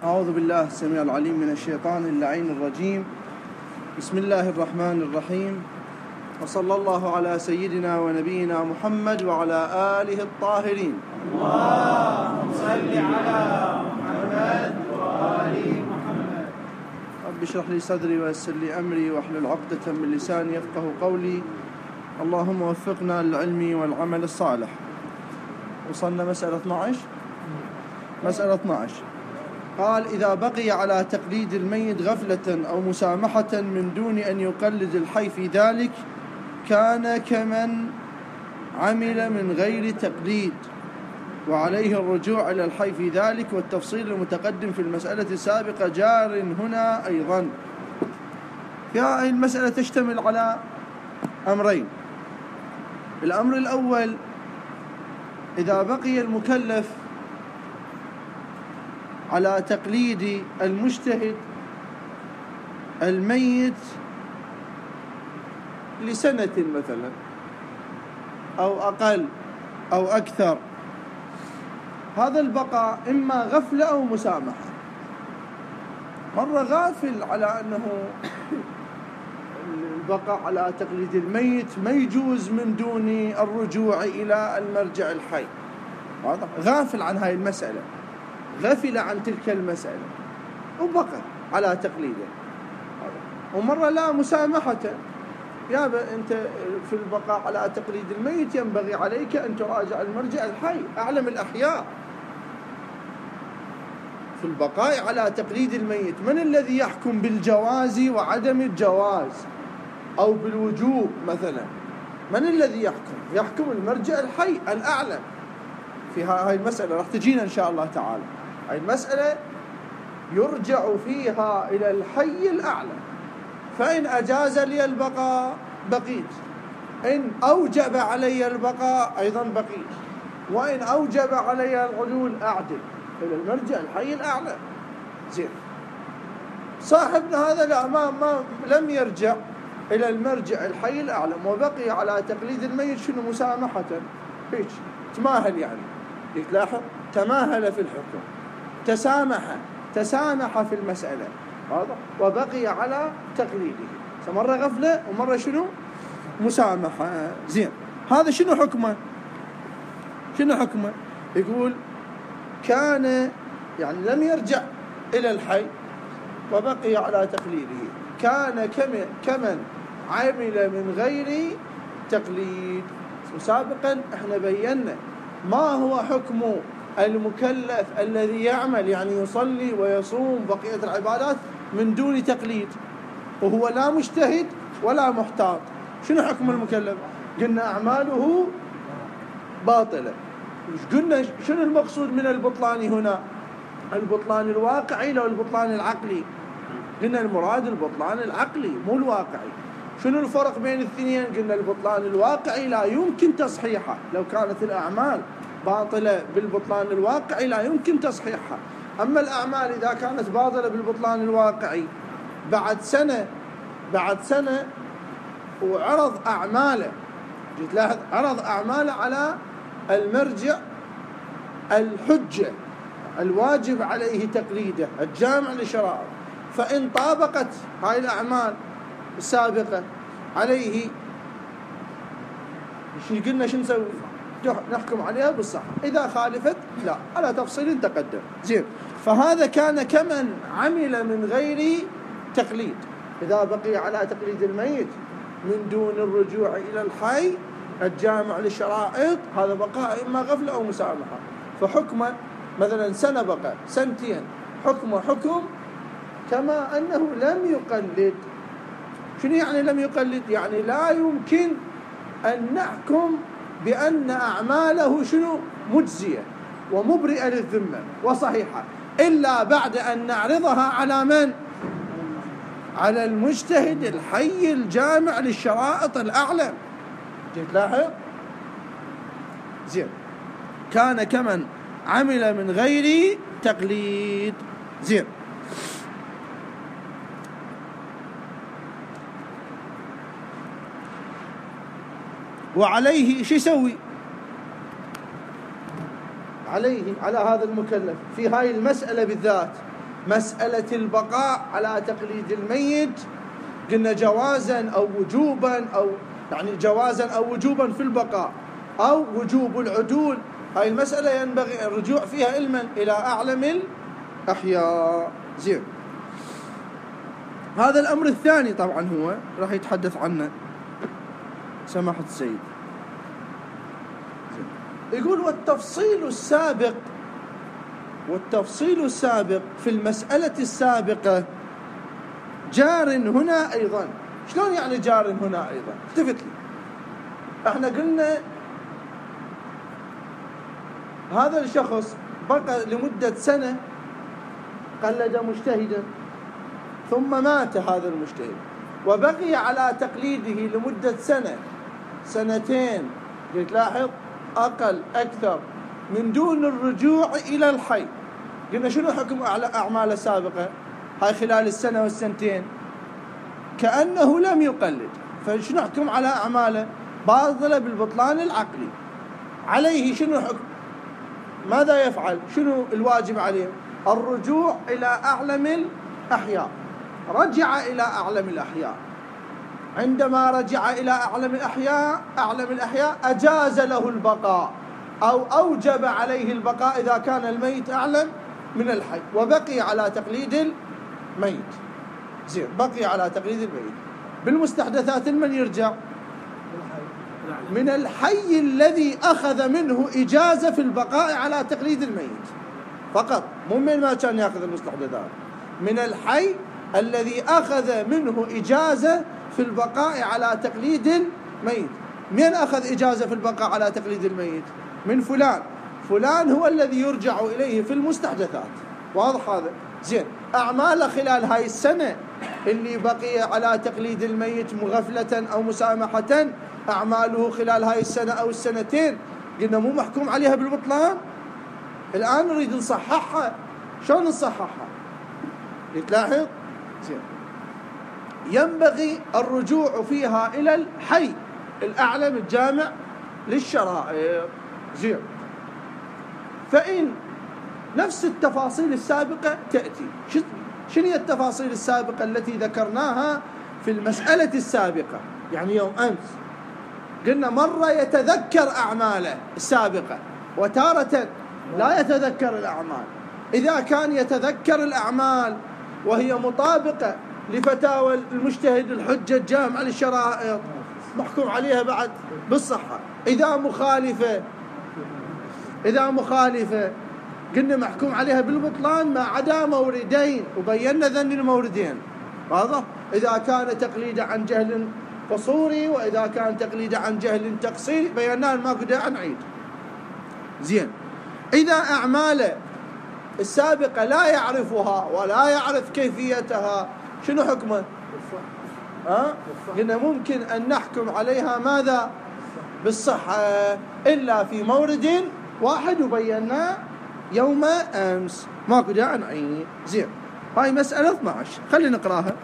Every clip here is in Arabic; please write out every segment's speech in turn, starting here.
أعوذ بالله السميع العليم من الشيطان اللعين الرجيم. بسم الله الرحمن الرحيم، وصلى الله على سيدنا ونبينا محمد وعلى آله الطاهرين. اللهم صل على محمد وآل محمد. رب اشرح لي صدري ويسر لي أمري واحلل عقدة من لساني يفقه قولي. اللهم وفقنا للعلم والعمل الصالح. وصلنا مسألة 12. مسألة 12 قال: إذا بقي على تقليد الميت غفلة أو مسامحة من دون أن يقلد الحي في ذلك كان كمن عمل من غير تقليد، وعليه الرجوع إلى الحي في ذلك، والتفصيل المتقدم في المسألة السابقة جار هنا أيضا. في هذه المسألة تشتمل على أمرين. الأمر الأول: إذا بقي المكلف على تقليد المجتهد الميت لسنة مثلا أو أقل أو أكثر، هذا البقاء إما غفلة أو مسامحة. مرة غافل على أنه البقاء على تقليد الميت ما يجوز من دون الرجوع إلى المرجع الحي، غافل عن هاي المسألة، غفل عن تلك المسألة وبقى على تقليده. ومرة لا، مسامحة، يا أنت في البقاء على تقليد الميت ينبغي عليك أن تراجع المرجع الحي أعلم الأحياء. في البقاء على تقليد الميت من الذي يحكم بالجواز وعدم الجواز أو بالوجوب مثلا؟ من الذي يحكم؟ يحكم المرجع الحي الأعلم. في هاي المسألة راح تجينا إن شاء الله تعالى. هاي المسألة يرجع فيها إلى الحي الأعلى، فإن أجاز لي البقاء بقيت، إن أوجب علي البقاء أيضا بقيت، وإن أوجب علي العدول أعدل إلى المرجع الحي الأعلى. زين، صاحبنا هذا لا، ما لم يرجع إلى المرجع الحي الأعلى وبقي على تقليد الميت. شنو؟ مسامحة، هيك تماهل، يعني يتلاحظ تماهل في الحكم، تسامح في المسألة، واضح، وبقي على تقليده. مرة غفلة ومرة شنو؟ مسامحة. زين، هذا شنو حكمه؟ يقول كان، يعني لم يرجع إلى الحي وبقي على تقليده، كان كمن عمل من غير تقليد. سابقا احنا بينا ما هو حكم المكلف الذي يعمل، يعني يصلي ويصوم بقية العبادات من دون تقليد، وهو لا مجتهد ولا محتاط. شنو حكم المكلف؟ قلنا أعماله باطلة. قلنا شنو المقصود من البطلان هنا؟ البطلان الواقعي لو البطلان العقلي؟ قلنا المراد البطلان العقلي مو الواقعي. شنو الفرق بين الاثنين؟ قلنا البطلان الواقعي لا يمكن تصحيحه، لو كانت الأعمال باطلة بالبطلان الواقعي لا يمكن تصحيحها. أما الأعمال إذا كانت باطلة بالبطلان الواقعي بعد سنة وعرض أعماله، جيت لاحظ، عرض أعماله على المرجع الحجة الواجب عليه تقليده الجامع لشرائعه، فإن طابقت هاي الأعمال السابقة عليه قلنا شو نسوي؟ نحكم عليها بالصحة. إذا خالفت لا، على تفصيل تقدم. زين، فهذا كان كمن عمل من غير تقليد. إذا بقي على تقليد الميت من دون الرجوع إلى الحي الجامع للشرائط، هذا بقاء إما غفلة أو مسامحة. فحكمه مثلا سنة بقى، سنتين، حكم كما أنه لم يقلد. شنو يعني لم يقلد؟ يعني لا يمكن أن نحكم بأن أعماله شنو؟ مجزية ومبرئة للذمة وصحيحة، إلا بعد أن نعرضها على من؟ على المجتهد الحي الجامع للشرائط الأعلى. جيت لاحظ؟ زين، كان كمن عمل من غير تقليد. زين، وعليه شو يسوي؟ عليه، على هذا المكلف في هاي المسألة بالذات مسألة البقاء على تقليد الميت قلنا جوازا أو وجوبا، أو يعني جوازا أو وجوبا في البقاء أو وجوب العدول. هاي المسألة ينبغي الرجوع فيها علما إلى أعلم الأحياء. زين، هذا الأمر الثاني طبعا هو راح يتحدث عنه سماحة السيد. يقول والتفصيل السابق في المسألة السابقة جار هنا أيضا. شلون يعني جار هنا أيضا؟ التفت لي. احنا قلنا هذا الشخص بقى لمدة سنة قلد مجتهدا، ثم مات هذا المجتهد، وبقي على تقليده لمدة سنة سنتين، تلاحظ أقل أكثر، من دون الرجوع إلى الحي. قلنا شنو حكم أعماله السابقة؟ هاي خلال السنة والسنتين كأنه لم يقلد، فشنو حكم على أعماله؟ باطلة بالبطلان العقلي. عليه شنو حكم؟ ماذا يفعل؟ شنو الواجب عليه؟ الرجوع إلى أعلم الأحياء. رجع إلى أعلم الأحياء. عندما رجع إلى أعلم الأحياء أجاز له البقاء أو أوجب عليه البقاء إذا كان الميت أعلم من الحي، وبقي على تقليد الميت. زين، بقي على تقليد الميت. بالمستحدثات من يرجع؟ من الحي الذي أخذ منه إجازة في البقاء على تقليد الميت فقط، مو من ما كان يأخذ المستحدثات. من الحي الذي أخذ منه إجازة في البقاء على تقليد الميت. من أخذ إجازة في البقاء على تقليد الميت؟ من فلان هو الذي يرجع إليه في المستحدثات. واضح هذا؟ زين، أعماله خلال هاي السنة اللي بقي على تقليد الميت مغفلة أو مسامحة، أعماله خلال هاي السنة أو السنتين قلنا مو محكوم عليها بالبطلان. الآن نريد نصححها. شلون نصححها؟ تلاحظ؟ زين، ينبغي الرجوع فيها إلى الحي الأعلم الجامع للشرائع. زين، فإن نفس التفاصيل السابقة تأتي. شنو هي التفاصيل السابقة التي ذكرناها في المسألة السابقة؟ يعني يوم أمس قلنا مرة يتذكر أعماله السابقة، وتارة لا يتذكر الأعمال. إذا كان يتذكر الأعمال وهي مطابقة لفتاوى المجتهد الحجة الجامع للشرائع محكوم عليها بعد بالصحة. إذا مخالفة قلنا محكوم عليها بالبطلان ما عدا موردين، وبينا ذن الموردين. واضح؟ إذا كان تقليد عن جهل قصوري، وإذا كان تقليد عن جهل تقصيري، بيناه ما داعي نعيد. زين، إذا أعماله السابقة لا يعرفها ولا يعرف كيفيتها، شنو حكمه؟ قلنا ممكن أن نحكم عليها ماذا؟ بالصحة، إلا في مورد واحد وبيناه يوم أمس، ماكو داعي نعيد. زين، هاي مسألة 12، خلينا نقراها.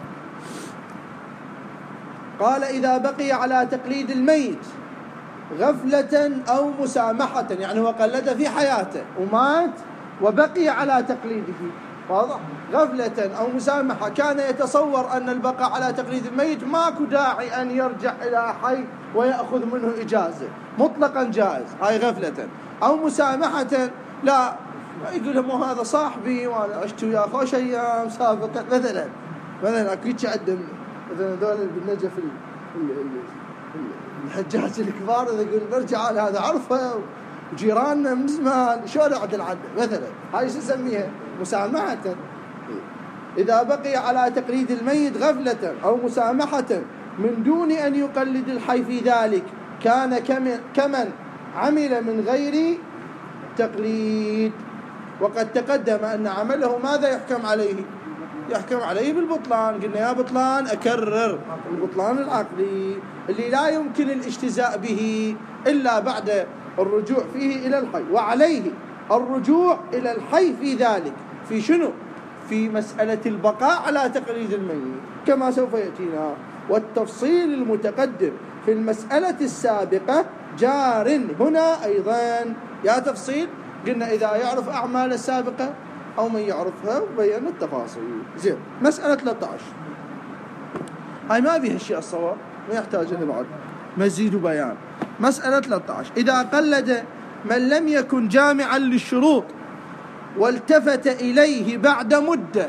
قال إذا بقي على تقليد الميت غفلة أو مسامحة، يعني وقلد في حياته ومات وبقي على تقليده. واضح؟ غفلة أو مسامحة، كان يتصور أن البقاء على تقليد الميت ماكو داعي أن يرجع إلى حي ويأخذ منه إجازة، مطلقا جائز. هاي غفلة. أو مسامحة، لا يقول لهم هذا صاحبي وأنا عشت وياه خوش أيام سابقا مثلا أكيد عندهم مثلا دول بالنجف الحجاج الكبار، إذا يقول نرجع على هذا عرفه وجيراننا من زمان شلون أعدل عنه مثلا، هاي شو نسميها؟ مسامحة. إذا بقي على تقليد الميت غفلة أو مسامحة من دون أن يقلد الحي في ذلك كان كمن عمل من غير تقليد. وقد تقدم أن عمله ماذا يحكم عليه؟ يحكم عليه بالبطلان. قلنا يا بطلان أكرر، البطلان العقلي اللي لا يمكن الاجتزاء به إلا بعد الرجوع فيه إلى الحي، وعليه الرجوع إلى الحي في ذلك. في شنو؟ في مسألة البقاء على تقليد الميت كما سوف يأتينا. والتفصيل المتقدم في المسألة السابقة جار هنا أيضا. يا تفصيل قلنا إذا يعرف أعمال السابقة أو من يعرفها وبين التفاصيل. زين، مسألة 13 هاي ما فيها الشيء الصواب، ما يحتاج إلى بعد مزيد بيان. مسألة 13 إذا قلد من لم يكن جامعا للشروط والتفت إليه بعد مدة،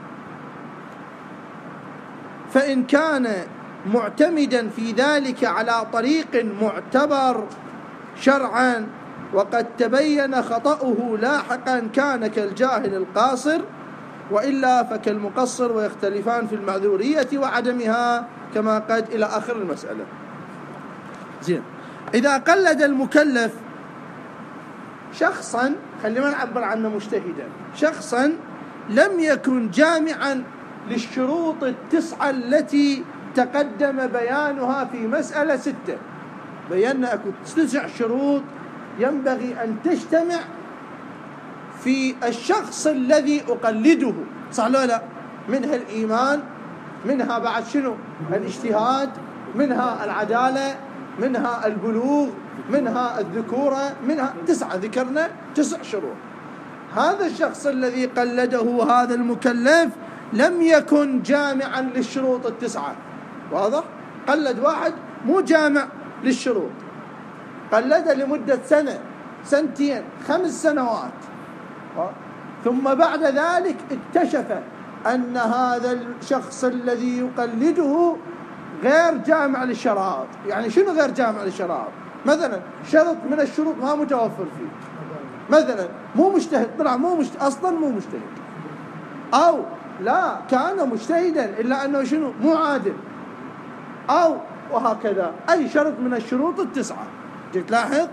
فإن كان معتمدا في ذلك على طريق معتبر شرعا وقد تبين خطأه لاحقا كان كالجاهل القاصر، وإلا فكالمقصر، ويختلفان في المعذورية وعدمها كما قد إلى آخر المسألة. زين، إذا قلد المكلف شخصا، خلينا نعبر عنه مجتهدا، شخصا لم يكن جامعا للشروط 9 التي تقدم بيانها في مسألة 6. بينا أكو 9 شروط ينبغي أن تجتمع في الشخص الذي أقلده، صح ولا لا؟ منها الإيمان، منها بعد شنو؟ الاجتهاد، منها العدالة، منها البلوغ، منها الذكورة، منها 9، ذكرنا 9 شروط. هذا الشخص الذي قلده هذا المكلف لم يكن جامعا للشروط 9، واضح؟ قلد واحد مو جامع للشروط، قلده لمدة 1 2 سنة 5 سنوات، ثم بعد ذلك اكتشف أن هذا الشخص الذي يقلده غير جامع للشرائط. يعني شنو غير جامع للشرائط؟ مثلا شرط من الشروط ما متوفر فيه، مثلا مو مجتهد، طلع مو مجتهد أصلا، مو مجتهد، أو لا كان مجتهدا إلا أنه شنو؟ مو عادل، أو وهكذا، أي شرط من الشروط 9 تلاحظ.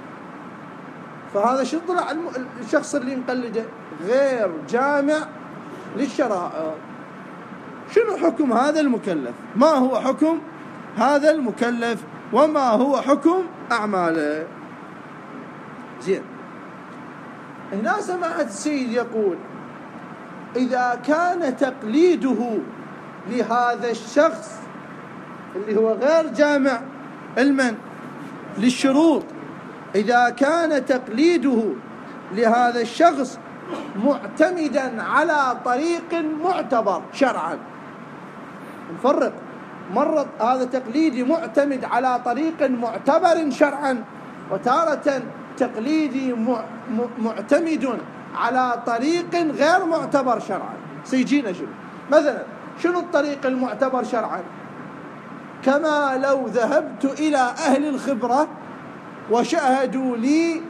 فهذا شو طلع الشخص اللي مقلده غير جامع للشرائع. شنو حكم هذا المكلف؟ ما هو حكم هذا المكلف وما هو حكم أعماله؟ زين، هنا سمعت السيد يقول إذا كان تقليده لهذا الشخص اللي هو غير جامع علما للشروط، إذا كان تقليده لهذا الشخص معتمدا على طريق معتبر شرعا، نفرق، مرة هذا تقليدي معتمد على طريق معتبر شرعا، وتارة تقليدي معتمد على طريق غير معتبر شرعا. سيجينا شنو؟ مثلا شنو الطريق المعتبر شرعا؟ كما لو ذهبت إلى أهل الخبرة وشاهدوا لي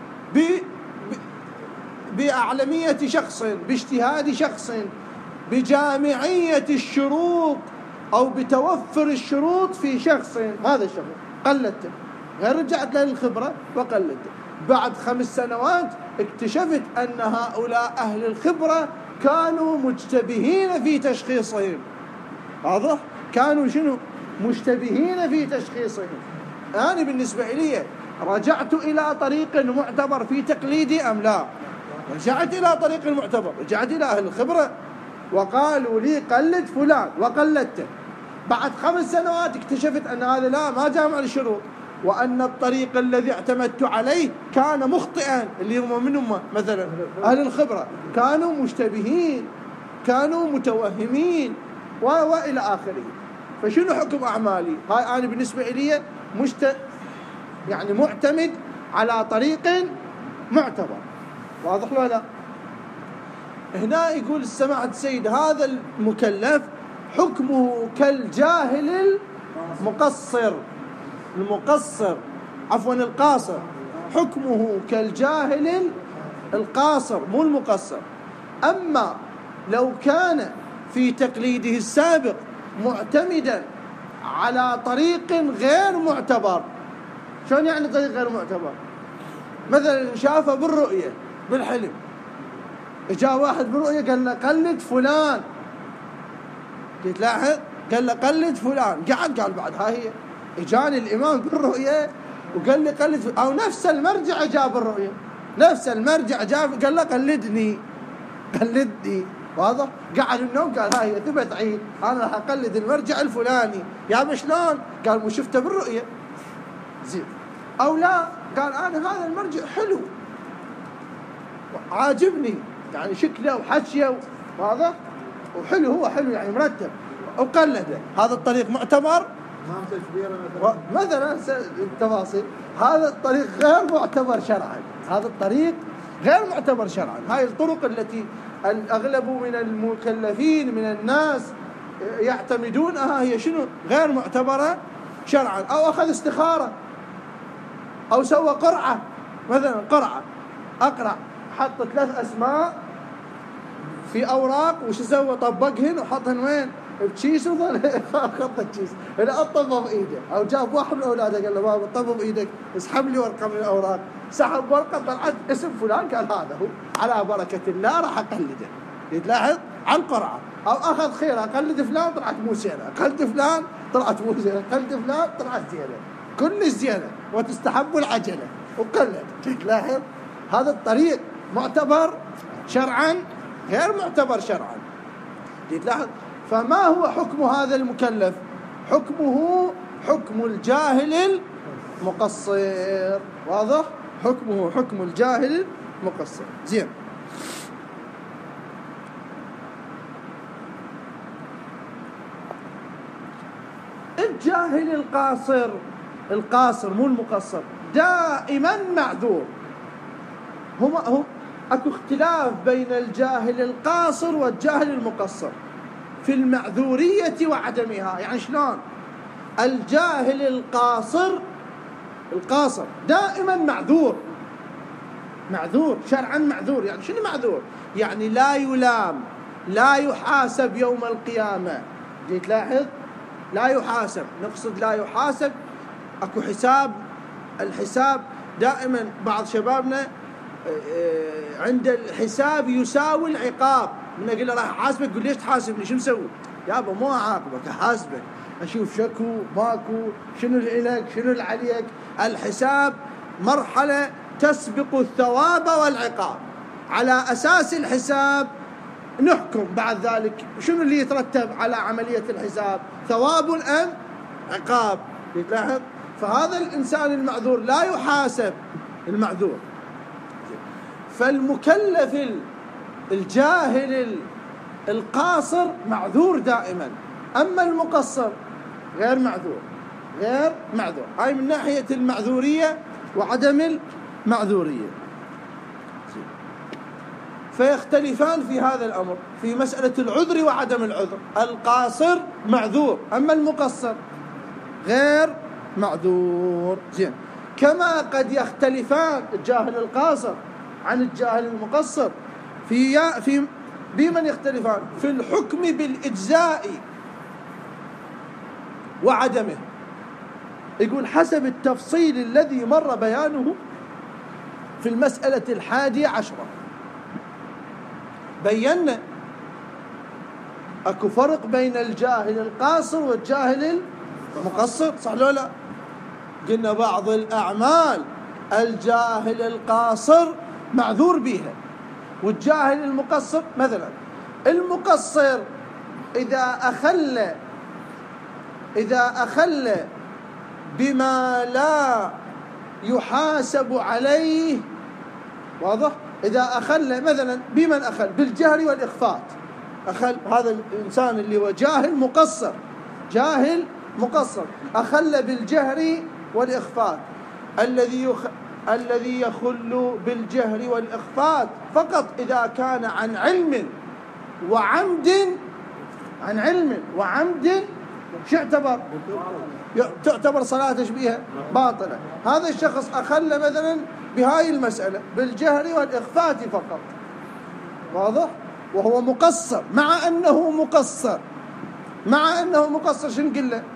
بأعلمية شخص، باجتهاد شخص، بجامعية الشروط أو بتوفر الشروط في شخص، هذا الشخص قلدته، غير رجعت له الخبرة وقلدته. بعد 5 سنوات اكتشفت أن هؤلاء أهل الخبرة كانوا مشتبهين في تشخيصهم، واضح؟ كانوا شنو؟ مشتبهين في تشخيصهم. أنا بالنسبة لي رجعت إلى طريق معتبر في تقليدي أم لا؟ رجعت إلى طريق المعتبر، رجعت إلى أهل الخبرة وقالوا لي قلد فلان وقلدته. بعد 5 سنوات اكتشفت أن هذا لا، ما جامع الشروط، وأن الطريق الذي اعتمدت عليه كان مخطئا، اللي هم منهم مثلا أهل الخبرة، كانوا مشتبهين، كانوا متوهمين وإلى آخره. فشنو حكم أعمالي؟ هاي أنا بالنسبة لي يعني معتمد على طريق معتبر، واضح ولا لا؟ هنا يقول سماحة السيد هذا المكلف حكمه كالجاهل القاصر، حكمه كالجاهل القاصر مو المقصر. أما لو كان في تقليده السابق معتمدا على طريق غير معتبر، شلون يعني طريق غير معتبر؟ مثلا شافه بالرؤية بالحلم، جاء واحد بالرؤية قال له قلد فلان، تلاحظ قال له قلد فلان، قال بعد هاي هي، اجاني الإمام بالرؤية وقال لي قلد فلان، أو نفس المرجع جاء بالرؤية، نفس المرجع جاء قال له قلدني، واضح؟ قعد النوم قال هاي ثبت عيد، أنا راح أقلد المرجع الفلاني. يا شلون؟ قال مو شفته بالرؤية. زين، أو لا قال أنا هذا المرجع حلو عاجبني، يعني شكله وحشيه واضح وحلو، هو حلو يعني مرتب وقلده، هذا الطريق معتبر مثلا التفاصيل، هذا الطريق غير معتبر شرعا، هذا الطريق غير معتبر شرعا. هاي الطرق التي الأغلب من المكلفين من الناس يعتمدونها هي شنو؟ غير معتبرة شرعا. أو أخذ استخارة أو سوى قرعة، مثلا قرعة أقرع، حط 3 أسماء في أوراق وش سوى؟ طبقهن وحطهن وين؟ بتشيس وظل خط التشيس إذا أطبب إيده. أو جاب واحد من أولاده قال له بابا طبب إيدك اسحب لي ورقة من الأوراق، سحب ورقة طلعت اسم فلان، قال هذا هو على بركة الله راح أقلده. يتلاحظ عن قرعة. أو أخذ خير أقلد فلان طلعت مو زينة، أقلد فلان طلعت مو زينة، أقلد فلان طلعت زينة، كل زينة وتستحب العجلة وقلد. تلاحظ هذا الطريق معتبر شرعا غير معتبر شرعا. تلاحظ. فما هو حكم هذا المكلف؟ حكمه حكم الجاهل المقصر. واضح؟ حكمه حكم الجاهل المقصر. زين. الجاهل القاصر مو المقصر دائما معذور. هم اكو اختلاف بين الجاهل القاصر والجاهل المقصر في المعذورية وعدمها. يعني شلون؟ الجاهل القاصر دائما معذور شرعا، معذور. يعني شنو معذور؟ يعني لا يلام، لا يحاسب يوم القيامة. جيت لاحظ؟ لا يحاسب، نقصد لا يحاسب. اكو حساب، الحساب دائما بعض شبابنا عند الحساب يساوي العقاب. من اقول له راح احاسبك يقول ليش تحاسبني؟ شو مسوي؟ يابا مو اعاقبك، احاسبك، اشوف شكو ماكو، شنو اللي لك شنو اللي عليك. الحساب مرحلة تسبق الثواب والعقاب، على اساس الحساب نحكم بعد ذلك شنو اللي يترتب على عملية الحساب، ثواب ام عقاب. تلاحظ؟ فهذا الانسان المعذور لا يحاسب، المعذور. فالمكلف الجاهل القاصر معذور دائما، أما المقصر غير معذور. هاي من ناحية المعذورية وعدم المعذورية. فيختلفان في هذا الأمر في مسألة العذر وعدم العذر. القاصر معذور، أما المقصر غير معذور. زين. كما قد يختلفان الجاهل القاصر عن الجاهل المقصر في بمن يختلفان؟ في الحكم بالإجزاء وعدمه. يقول حسب التفصيل الذي مر بيانه في المسألة 11. بينا اكو فرق بين الجاهل القاصر والجاهل المقصر، صح لو لا؟ قلنا بعض الأعمال الجاهل القاصر معذور بها، والجاهل المقصر مثلا المقصر إذا أخل بما لا يحاسب عليه. واضح؟ إذا أخل مثلا بمن أخل؟ بالجهر والإخفاء. أخل هذا الإنسان اللي هو جاهل مقصر أخل بالجهر والإخفاء. الذي يخل بالجهر والإخفاء فقط إذا كان عن علم وعمد شو يعتبر؟ تعتبر صلاته بها باطلة. هذا الشخص أخل مثلا بهاي المسألة بالجهر والإخفاء فقط. واضح؟ وهو مقصر، مع أنه مقصر شو نقول له؟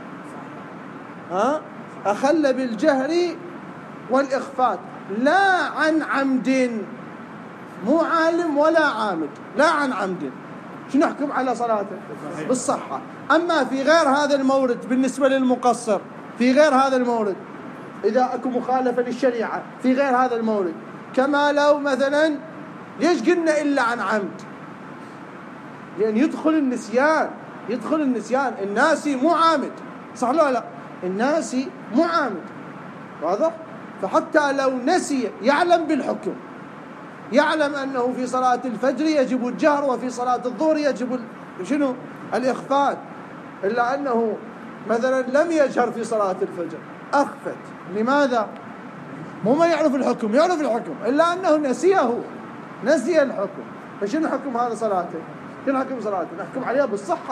أخل بالجهر والإخفاء لا عن عمد، مو عالم ولا عامد، لا عن عمد. شو نحكم على صلاته؟ بالصحة. أما في غير هذا المورد بالنسبة للمقصر، في غير هذا المورد إذا أكو مخالفة للشريعة في غير هذا المورد، كما لو مثلا ليش قلنا إلا عن عمد؟ لأن يدخل النسيان. الناسي مو عامد، صح لو لا؟ الناسي مو عامد. واضح؟ فحتى لو نسي يعلم بالحكم، يعلم أنه في صلاة الفجر يجب الجهر وفي صلاة الظهر يجب شنو؟ الإخفات، إلا أنه مثلا لم يجهر في صلاة الفجر، أخفت. لماذا؟ مو ما يعرف الحكم، يعرف الحكم إلا أنه نسي الحكم. فشنو حكم هذا صلاته؟ شنو حكم صلاته؟ نحكم عليها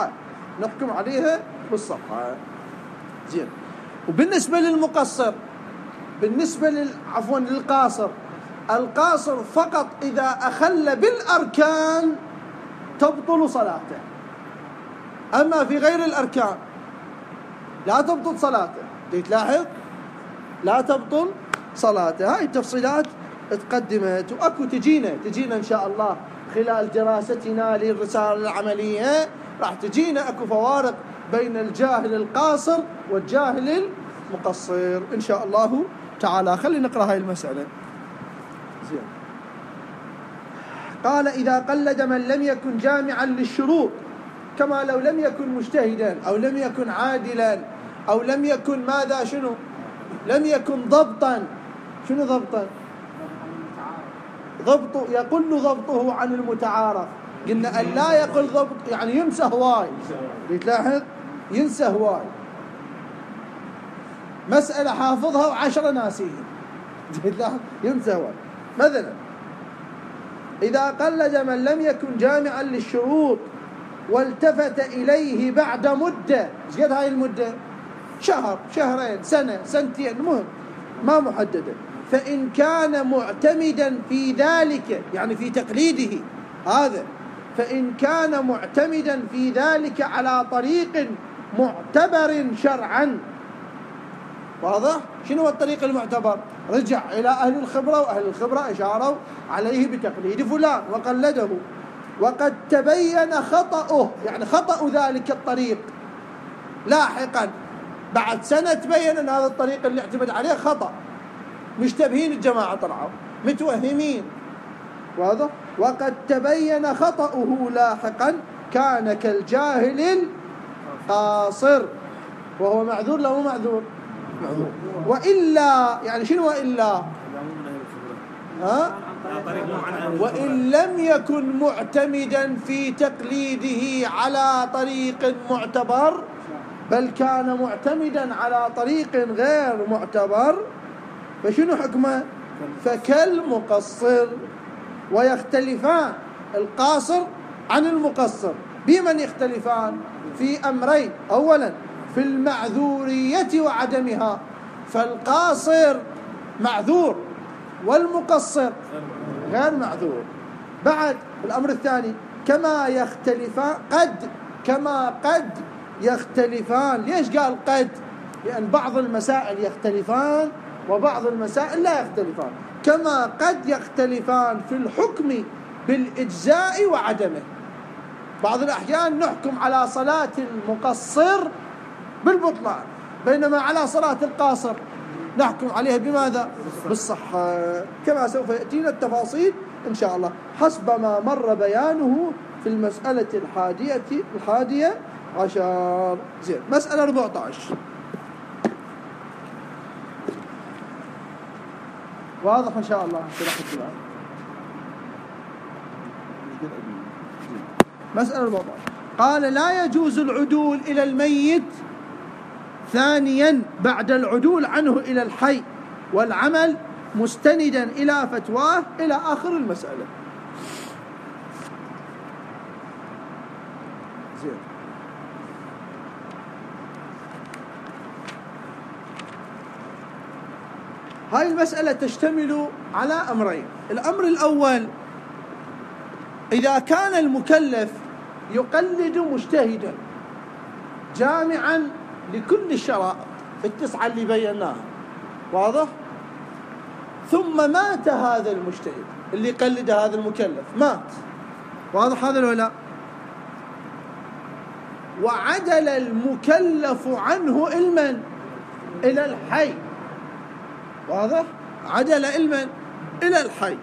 بالصحة. زين. وبالنسبة للمقصر، للقاصر، القاصر فقط إذا أخل بالأركان تبطل صلاته، أما في غير الأركان لا تبطل صلاته. تلاحظ؟ لا تبطل صلاته. هاي التفصيلات تقدمت، وأكو تجينا إن شاء الله خلال دراستنا للرسالة العملية، راح تجينا أكو فوارق بين الجاهل القاصر والجاهل المقصر إن شاء الله تعالى. خلينا نقرأ هاي المسألة. زين. قال: إذا قلد من لم يكن جامعا للشروط، كما لو لم يكن مجتهدا أو لم يكن عادلا أو لم يكن ماذا شنو؟ لم يكن ضبطا. شنو ضبطا؟ ضبط يقل ضبطه عن المتعارف. قلنا أن لا يقل ضبط يعني ينسى هواي. تلاحظ؟ ينسى هواي. مسألة حافظها و10 ناسيها. ينسى هواي. مثلا إذا قلد من لم يكن جامعا للشروط والتفت إليه بعد مدة، ايش قد هاي المدة؟ شهر، شهرين، سنة، سنتين، المهم ما محددة. فإن كان معتمدا في ذلك، يعني في تقليده هذا، فإن كان معتمدا في ذلك على طريق معتبر شرعا. واضح؟ شنو هو الطريق المعتبر؟ رجع إلى أهل الخبرة، وأهل الخبرة أشاروا عليه بتقليد فلان وقلده، وقد تبين خطأه، يعني خطأ ذلك الطريق لاحقا بعد سنة تبين أن هذا الطريق اللي اعتمد عليه خطأ. مشتبهين الجماعة طلعوا متوهمين. واضح؟ وقد تبين خطأه لاحقا كان كالجاهل القاصر، وهو معذور له معذور. وإلا، يعني شنو وإلا؟ وإن لم يكن معتمدا في تقليده على طريق معتبر، بل كان معتمدا على طريق غير معتبر، فشنو حكمه؟ فكالمقصر. ويختلفان القاصر عن المقصر. بمن يختلفان؟ في أمرين: أولا في المعذورية وعدمها، فالقاصر معذور والمقصر غير معذور. بعد الأمر الثاني كما قد يختلفان. ليش قال قد؟ لأن بعض المسائل يختلفان وبعض المسائل لا يختلفان. كما قد يختلفان في الحكم بالإجزاء وعدمه. بعض الأحيان نحكم على صلاة المقصر بالبطلان، بينما على صلاة القاصر نحكم عليها بماذا؟ بالصحة، كما سوف يأتينا التفاصيل إن شاء الله حسب ما مر بيانه في المسألة الحادية عشر. زين. مسألة 14. واضح إن شاء الله. مسألة 14. قال: لا يجوز العدول إلى الميت ثانيا بعد العدول عنه إلى الحي، والعمل مستندا إلى فتواه، إلى آخر المسألة. زين. هاي المسألة تشتمل على أمرين. الأمر الأول: إذا كان المكلف يقلد مجتهدا جامعا لكل الشرائط 9 اللي بيناها، واضح؟ ثم مات هذا المجتهد اللي قلد هذا المكلف، مات، واضح هذا ولا لا؟ وعدل المكلف عنه إلى الحي، واضح؟ عدل إلى الحي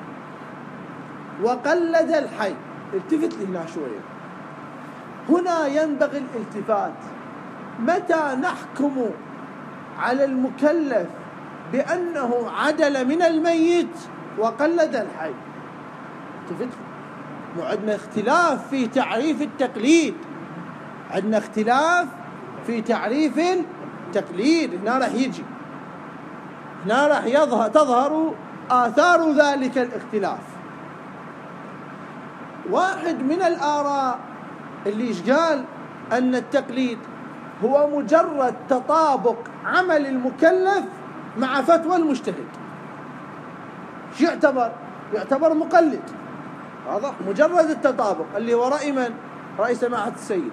وقلد الحي. التفت لي هنا شوية. هنا ينبغي الالتفات. متى نحكم على المكلف بأنه عدل من الميت وقلد الحي؟ مو عندنا اختلاف في تعريف التقليد، عندنا اختلاف في تعريف التقليد. هنا راح يجي، هنا راح تظهر آثار ذلك الاختلاف. واحد من الآراء اللي قال أن التقليد هو مجرد تطابق عمل المكلف مع فتوى المجتهد. شو يعتبر مقلد؟ واضح؟ مجرد التطابق اللي هو رأي من؟ رأي سماحة السيد.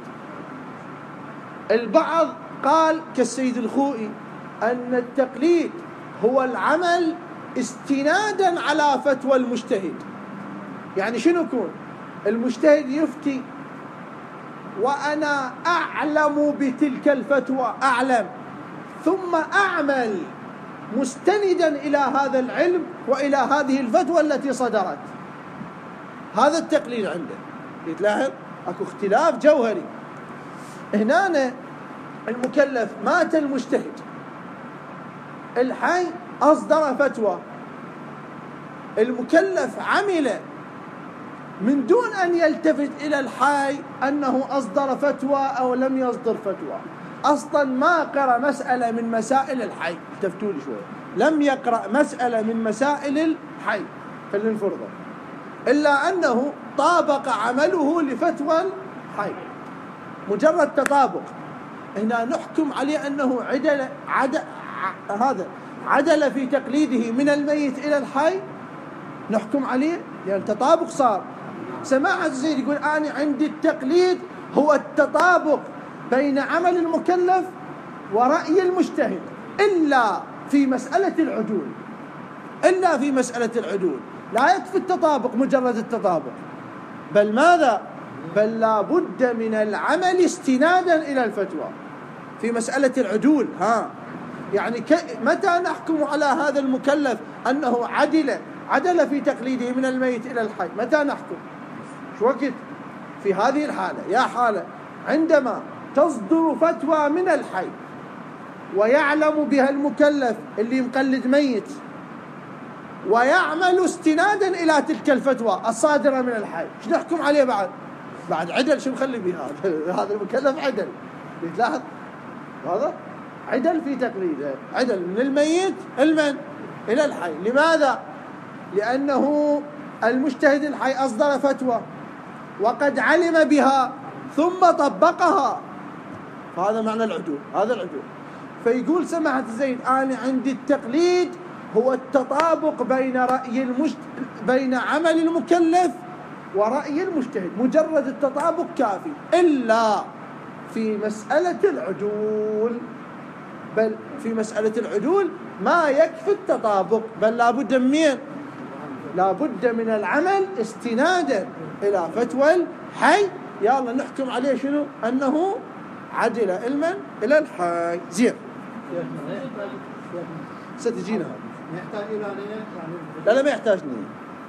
البعض قال كالسيد الخوئي أن التقليد هو العمل استنادا على فتوى المجتهد. يعني شنو يكون؟ المجتهد يفتي وأنا أعلم بتلك الفتوى، أعلم، ثم أعمل مستندا إلى هذا العلم وإلى هذه الفتوى التي صدرت. هذا التقليد عنده. يتلاحظ أكو اختلاف جوهري. هنا المكلف مات المجتهد، الحي أصدر فتوى، المكلف عمل من دون أن يلتفت إلى الحي أنه أصدر فتوى أو لم يصدر فتوى. أصلا ما قرأ مسألة من مسائل الحي، التفتوا لي شوية، لم يقرأ مسألة من مسائل الحي خلينا نفرضه، إلا أنه طابق عمله لفتوى الحي، مجرد تطابق. هنا نحكم عليه أنه عدل في تقليده من الميت إلى الحي، نحكم عليه لأن تطابق صار. سماحة السيد يقول أنا عندي التقليد هو التطابق بين عمل المكلف ورأي المجتهد، إلا في مسألة العدول. إلا في مسألة العدول لا يكفي التطابق، مجرد التطابق، بل ماذا؟ بل لا بد من العمل استنادا إلى الفتوى في مسألة العدول. يعني متى نحكم على هذا المكلف أنه عدل في تقليده من الميت إلى الحي؟ متى نحكم؟ شو وقت؟ في هذه الحالة، يا حالة عندما تصدر فتوى من الحي ويعلم بها المكلف اللي مقلد ميت ويعمل استنادا إلى تلك الفتوى الصادرة من الحي. شو نحكم عليه بعد عدل؟ شو نخلي به هذا المكلف؟ عدل. تلاحظ هذا عدل في تقليده، عدل من الميت إلى الحي. لماذا؟ لأنه المجتهد الحي أصدر فتوى وقد علم بها ثم طبقها، فهذا معنى العدول، هذا العدول. فيقول سماحة السيد أنا عندي التقليد هو التطابق بين عمل المكلف ورأي المجتهد، مجرد التطابق كافي، إلا في مسألة العدول. بل في مسألة العدول ما يكفي التطابق، بل لابد من لابد من العمل استنادا إلى فتوى الحي. يلا نحكم عليه شنو؟ أنه عدل علما إلى الحي. زين ستجينا يحتاج إلى نية؟ لا ما يحتاج نية،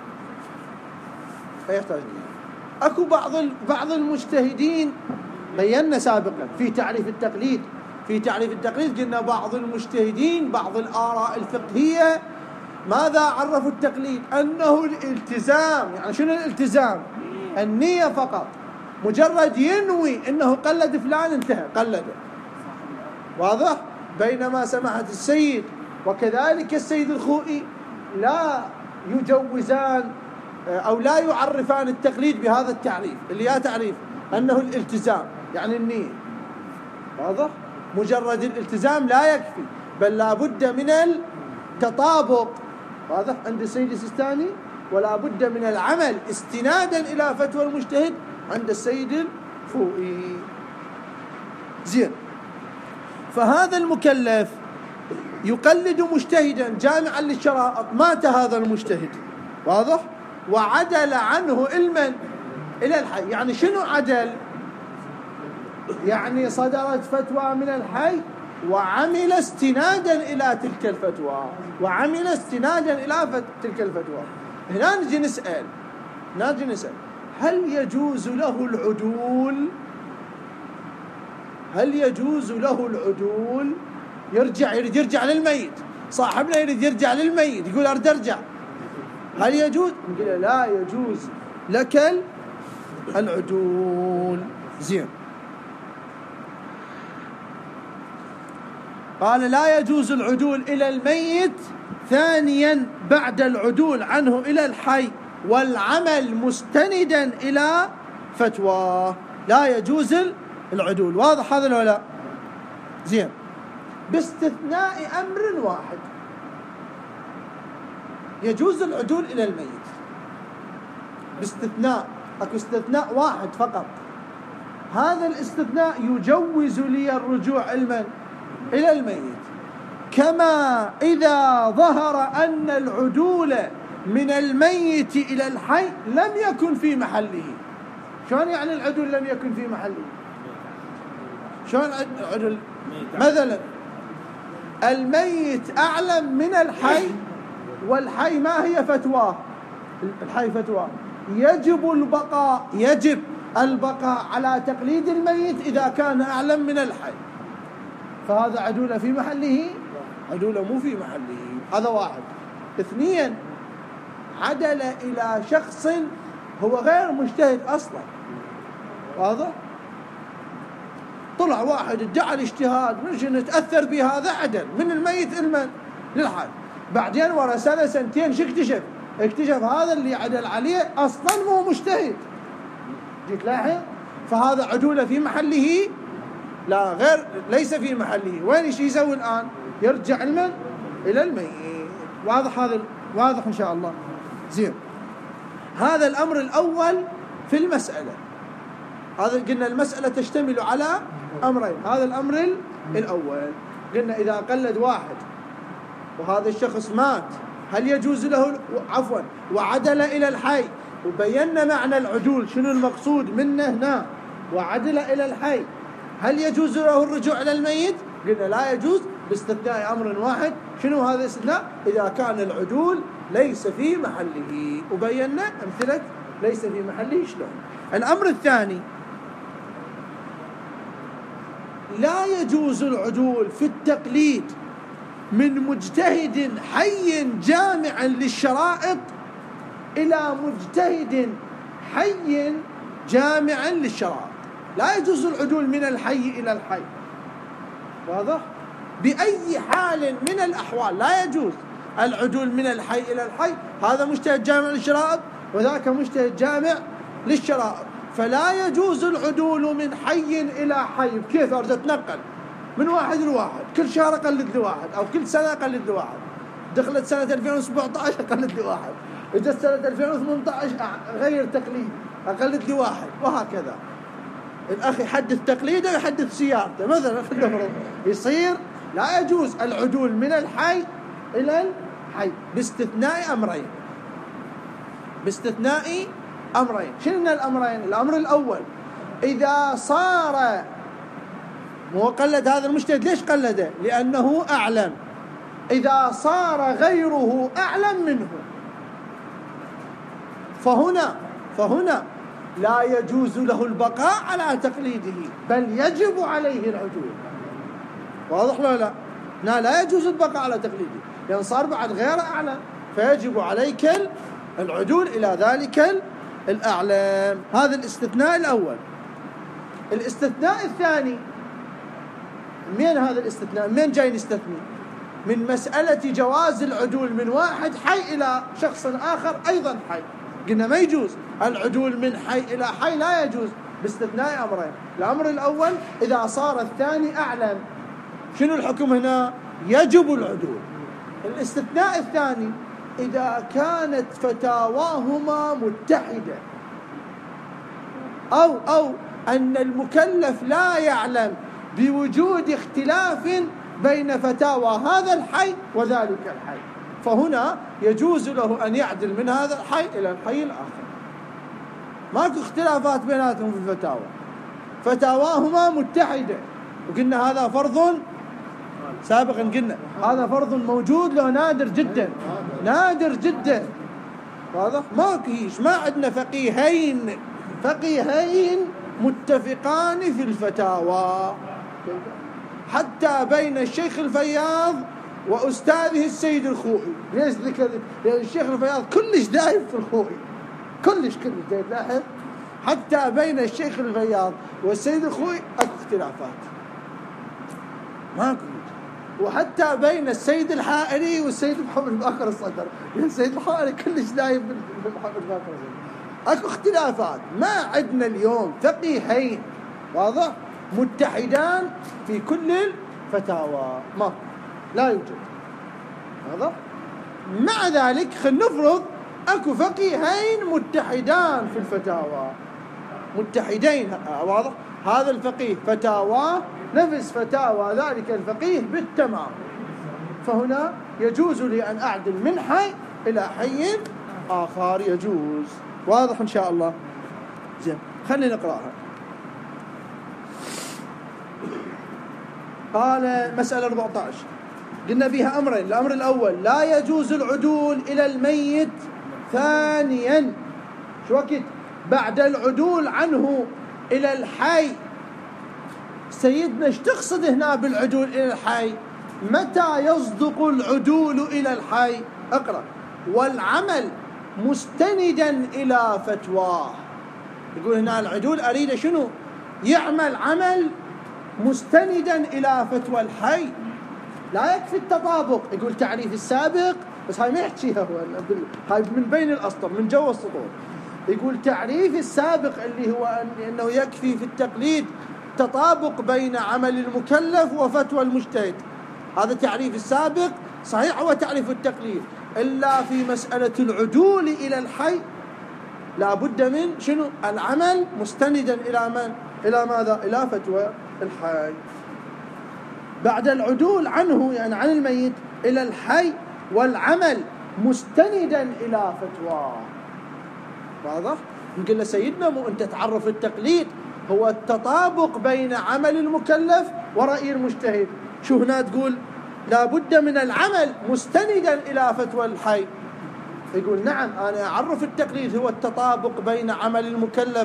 ما يحتاج نية. أكو بعض المجتهدين بينا سابقا في تعريف التقليد. في تعريف التقليد قلنا بعض المجتهدين، بعض الآراء الفقهية ماذا عرفوا التقليد؟ أنه الالتزام. يعني شنو الالتزام؟ النية فقط، مجرد ينوي أنه قلد فلان انتهى قلده. واضح؟ بينما سماحة السيد وكذلك السيد الخوئي لا يجوزان أو لا يعرفان التقليد بهذا التعريف اللي هي تعريف أنه الالتزام، يعني النية. واضح؟ مجرد الالتزام لا يكفي، بل لا بد من التطابق. واضح؟ عند السيد السيستاني ولا بد من العمل استنادا إلى فتوى المجتهد عند السيد الخوئي. زين، فهذا المكلف يقلد مجتهدا جامعا للشرائط، مات هذا المجتهد. واضح؟ وعدل عنه علما إلى الحي. يعني شنو عدل؟ يعني صدرت فتوى من الحي وعمل استنادا إلى تلك الفتوى، وعمل استنادا إلى تلك الفتوى. هنا نجي نسأل هل يجوز له العدول؟ هل يجوز له العدول؟ يريد يرجع للميت، صاحبنا يريد يرجع للميت، يقول أريد أرجع، هل يجوز؟ نقول لا يجوز لك العدول. زين. قال لا يجوز العدول إلى الميت ثانيا بعد العدول عنه إلى الحي والعمل مستندا إلى فتوى. لا يجوز العدول. واضح هذا ولا لا؟ زين. باستثناء أمر واحد، يجوز العدول إلى الميت باستثناء، أكو استثناء واحد فقط. هذا الاستثناء يجوز لي الرجوع إلى الميت، كما إذا ظهر أن العدول من الميت إلى الحي لم يكن في محله. شلون يعني العدول لم يكن في محله؟ شلون العدول؟ مثلا الميت أعلم من الحي، والحي ما هي فتواه؟ الحي فتواه يجب البقاء على تقليد الميت إذا كان أعلم من الحي. فهذا عدول في محله؟ عدول مو في محله. هذا واحد. اثنين، عدل إلى شخص هو غير مجتهد أصلا. واضح؟ طلع واحد ادعى الاجتهاد مش نتأثر بهذا، عدل من الميت للحي. بعدين ورا سنة سنتين شو اكتشف هذا اللي عدل عليه أصلا مو مجتهد. جيت لاحظ؟ فهذا عدول في محله؟ لا، ليس في محله. وين يسوي الآن؟ يرجع إلى الميت. واضح هذا؟ واضح إن شاء الله. زين. هذا الأمر الأول في المسألة. هذا قلنا المسألة تشتمل على أمرين. هذا الأمر الأول قلنا إذا قلد واحد وهذا الشخص مات، هل يجوز له وعدل إلى الحي، وبينا معنى العدول شنو المقصود منه هنا، وعدل إلى الحي، هل يجوز له الرجوع إلى الميت؟ قلنا لا يجوز باستثناء أمر واحد. شنو هذا الاستثناء؟ إذا كان العدول ليس في محله، وبينا أمثلة ليس في محله شلون. الأمر الثاني، لا يجوز العدول في التقليد من مجتهد حي جامع للشرائط إلى مجتهد حي جامع للشرائط. لا يجوز العدول من الحي إلى الحي. واضح؟ بأي حال من الأحوال لا يجوز العدول من الحي إلى الحي. هذا مجتهد جامع للشرائط وذاك مجتهد جامع للشرائط، فلا يجوز العدول من حي إلى حي. كيف أرجع أتنقل من واحد لواحد، كل شهر أقلد لواحد، أو كل سنة أقلد لواحد. دخلت سنة 2017 أقلد لواحد، إجت سنة 2018 غير تقليد أقلد لواحد، وهكذا. الأخ يحدث تقليده ويحدث سيارته مثلا في الدفرة. يصير لا يجوز العدول من الحي إلى الحي باستثناء أمرين. شنو الأمرين؟ الأمر الأول، إذا صار مو قلد هذا المجتهد، ليش قلده؟ لأنه أعلم. إذا صار غيره أعلم منه فهنا لا يجوز له البقاء على تقليده، بل يجب عليه العدول. واضح ولا لا؟ لا يجوز البقاء على تقليده لأن صار بعد غير أعلم، فيجب عليك العدول إلى ذلك الأعلم. هذا الاستثناء الأول. الاستثناء الثاني، من هذا الاستثناء من جاي نستثني؟ من مسألة جواز العدول من واحد حي إلى شخص آخر أيضا حي. قلنا ما يجوز العدول من حي إلى حي، لا يجوز باستثناء أمرين. الأمر الأول، إذا صار الثاني أعلم، شنو الحكم هنا؟ يجب العدول. الاستثناء الثاني، إذا كانت فتاواهما متحدة، أو أن المكلف لا يعلم بوجود اختلاف بين فتاوى هذا الحي وذلك الحي، فهنا يجوز له أن يعدل من هذا الحي إلى الحي الآخر. ماكو اختلافات بيناتهم في الفتاوى، فتاواهما متحدة. وقلنا هذا فرض سابقا، قلنا هذا فرض موجود له نادر جدا. واضح؟ ما عندنا فقيهين متفقان في الفتاوى، حتى بين الشيخ الفياض وأستاذه السيد الخوئي. ليش ذكر؟ لأن الشيخ الفياض كلش دايب في الخوئي، كلش لاحظ حتى بين الشيخ الفياض والسيد الخوئي أكو اختلافات ماكو، وحتى بين السيد الحائري والسيد محمد باكر الصدر، يعني السيد الحائري كلش دايب محمد باكر الصدر، اكو اختلافات. ما عندنا اليوم فقيهين واضح متحدان في كل الفتاوى، ما لا يوجد واضح. مع ذلك خلينا نفرض اكو فقيهين متحدان في الفتاوى، متحدين واضح، هذا الفقيه فتاواه نفس فتاوى ذلك الفقيه بالتمام، فهنا يجوز لي أن أعدل من حي إلى حي آخر، يجوز. واضح إن شاء الله؟ زين، خلينا نقرأها. قال مسألة 14 قلنا بها أمرين. الأمر الأول لا يجوز العدول إلى الميت. ثانيا شو وقت بعد العدول عنه إلى الحي؟ سيدنا ايش تقصد هنا بالعدول إلى الحي؟ متى يصدق العدول إلى الحي؟ اقرأ. والعمل مستندا إلى فتواه. يقول هنا العدول أريد شنو؟ يعمل عمل مستندا إلى فتوى الحي، لا يكفي التطابق. يقول تعريف السابق، بس هاي ما يحكيها هو، هاي من بين الأسطر من جوا السطور. يقول تعريف السابق اللي هو أنه يكفي في التقليد تطابق بين عمل المكلف وفتوى المجتهد، هذا تعريف السابق صحيح، هو تعريف التقليد. إلا في مسألة العدول إلى الحي لا بد من شنو؟ العمل مستندا إلى من؟ إلى ماذا؟ إلى فتوى الحي. بعد العدول عنه يعني عن الميت إلى الحي، والعمل مستندا إلى فتواه. واضح؟ نقول له سيدنا مو أنت تعرف التقليد هو التطابق بين عمل المكلف ورأي المجتهد. شو هنا تقول لا بد من العمل مستندا إلى فتوى الحي. يقول نعم أنا أعرف التقليد هو التطابق بين عمل المكلف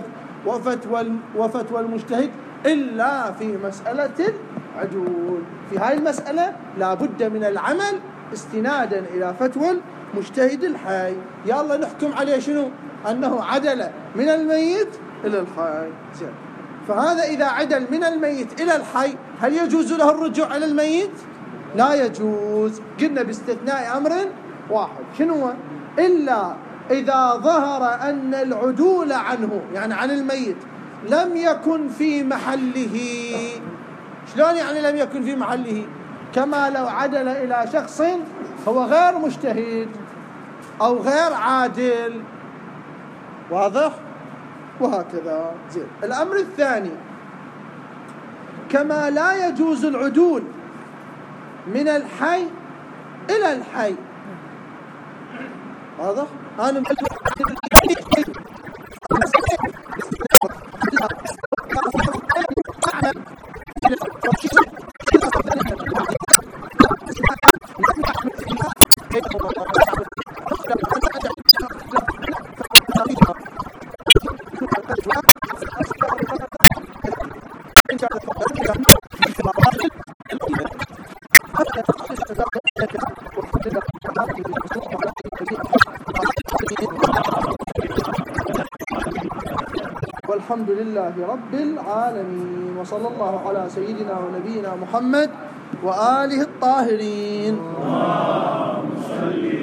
وفتوى المجتهد، إلا في مسألة العدول. في هاي المسألة لا بد من العمل استنادا إلى فتوى المجتهد الحي. يلا نحكم عليه شنو؟ أنه عدل من الميت إلى الحي. فهذا إذا عدل من الميت إلى الحي هل يجوز له الرجوع إلى الميت؟ لا يجوز. قلنا باستثناء أمر واحد، شنو هو؟ إلا إذا ظهر أن العدول عنه يعني عن الميت لم يكن في محله. شلون يعني لم يكن في محله؟ كما لو عدل إلى شخص هو غير مجتهد أو غير عادل، واضح؟ وهكذا. زين. الأمر الثاني كما لا يجوز العدول من الحي إلى الحي. واضح؟ أنا والحمد لله رب العالمين، وصلى الله على سيدنا ونبينا محمد وآله الطاهرين.